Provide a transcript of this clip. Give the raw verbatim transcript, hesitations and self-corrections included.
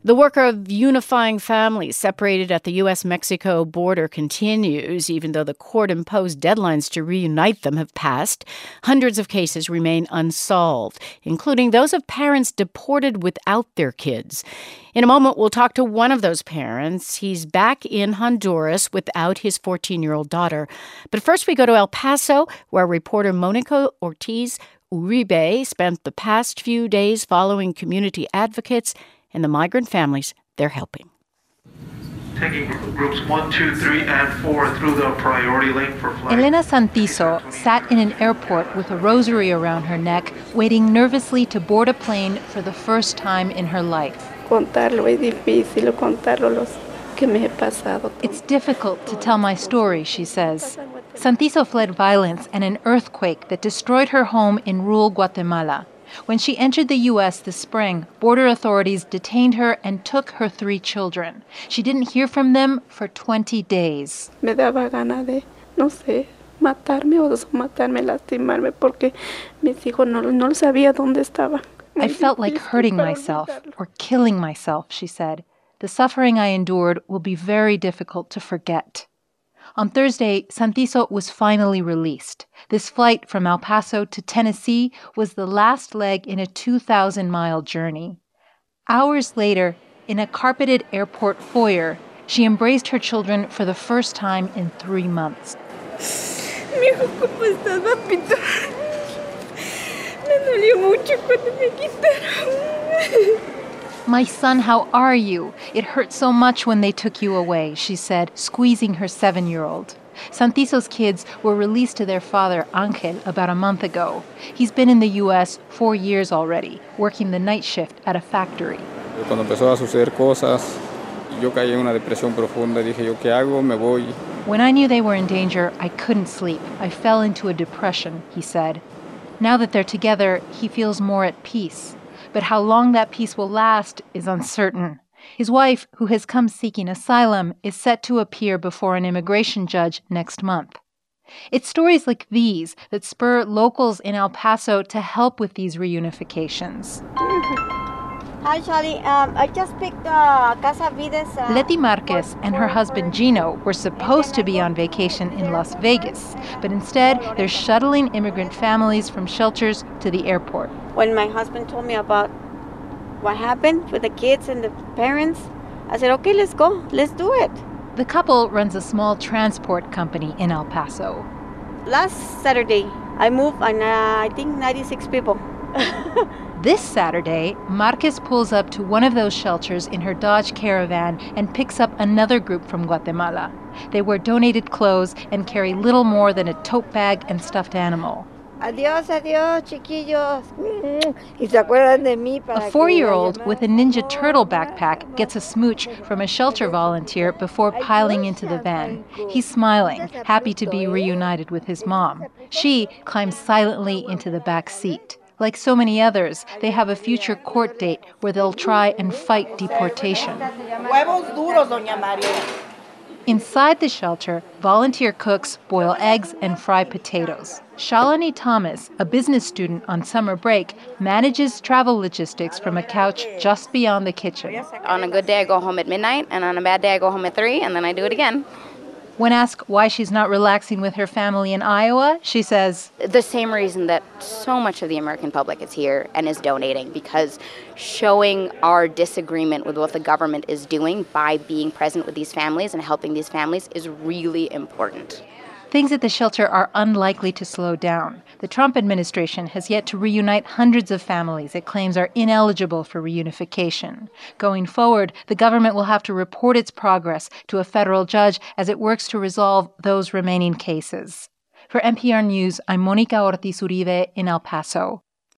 The work of unifying families separated at the U S Mexico border continues, even though the court-imposed deadlines to reunite them have passed. Hundreds of cases remain unsolved, including those of parents deported without their kids. In a moment, we'll talk to one of those parents. He's back in Honduras without his fourteen-year-old daughter. But first, we go to El Paso, where reporter Monica Ortiz Uribe spent the past few days following community advocates and the migrant families they're helping. Taking groups one, two, three, and four through the priority lane for flight. Elena Santizo sat in an airport with a rosary around her neck, waiting nervously to board a plane for the first time in her life. It's difficult to tell my story, she says. Santizo fled violence and an earthquake that destroyed her home in rural Guatemala. When she entered the U S this spring, border authorities detained her and took her three children. She didn't hear from them for twenty days. Me daba gana de, no sé, matarme o matarme, lastimarme, porque mis hijos no, no sabía dónde estaban. I felt like hurting myself or killing myself, she said. The suffering I endured will be very difficult to forget. On Thursday, Santizo was finally released. This flight from El Paso to Tennessee was the last leg in a two thousand mile journey. Hours later, in a carpeted airport foyer, she embraced her children for the first time in three months. Mijo, ¿cómo estás, papito? Me dolió mucho cuando me quitaron. My son, how are you? It hurt so much when they took you away, she said, squeezing her seven-year-old. Santizo's kids were released to their father, Angel, about a month ago. He's been in the U S four years already, working the night shift at a factory. Cuando empezó a suceder cosas, yo caí en una depresión profunda. Dije, ¿yo qué hago? Me voy. When I knew they were in danger, I couldn't sleep. I fell into a depression, he said. Now that they're together, he feels more at peace. But how long that peace will last is uncertain. His wife, who has come seeking asylum, is set to appear before an immigration judge next month. It's stories like these that spur locals in El Paso to help with these reunifications. Hi, Charlie. Um, I just picked uh, Casa Vides. Uh, Leti Marquez and her husband Gino were supposed to be on vacation in Las Vegas, but instead they're shuttling immigrant families from shelters to the airport. When my husband told me about what happened with the kids and the parents, I said, okay, let's go. Let's do it. The couple runs a small transport company in El Paso. Last Saturday, I moved, and uh, I think ninety-six people. This Saturday, Marquez pulls up to one of those shelters in her Dodge Caravan and picks up another group from Guatemala. They wear donated clothes and carry little more than a tote bag and stuffed animal. Adiós, adiós, chiquillos. Y se acuerdan de mí para a four-year-old with a Ninja Turtle backpack gets a smooch from a shelter volunteer before piling into the van. He's smiling, happy to be reunited with his mom. She climbs silently into the back seat. Like so many others, they have a future court date where they'll try and fight deportation. Inside the shelter, volunteer cooks boil eggs and fry potatoes. Shalini Thomas, a business student on summer break, manages travel logistics from a couch just beyond the kitchen. On a good day, I go home at midnight, and on a bad day, I go home at three, and then I do it again. When asked why she's not relaxing with her family in Iowa, she says, the same reason that so much of the American public is here and is donating, because showing our disagreement with what the government is doing by being present with these families and helping these families is really important. Things at the shelter are unlikely to slow down. The Trump administration has yet to reunite hundreds of families it claims are ineligible for reunification. Going forward, the government will have to report its progress to a federal judge as it works to resolve those remaining cases. For N P R News, I'm Monica Ortiz Uribe in El Paso.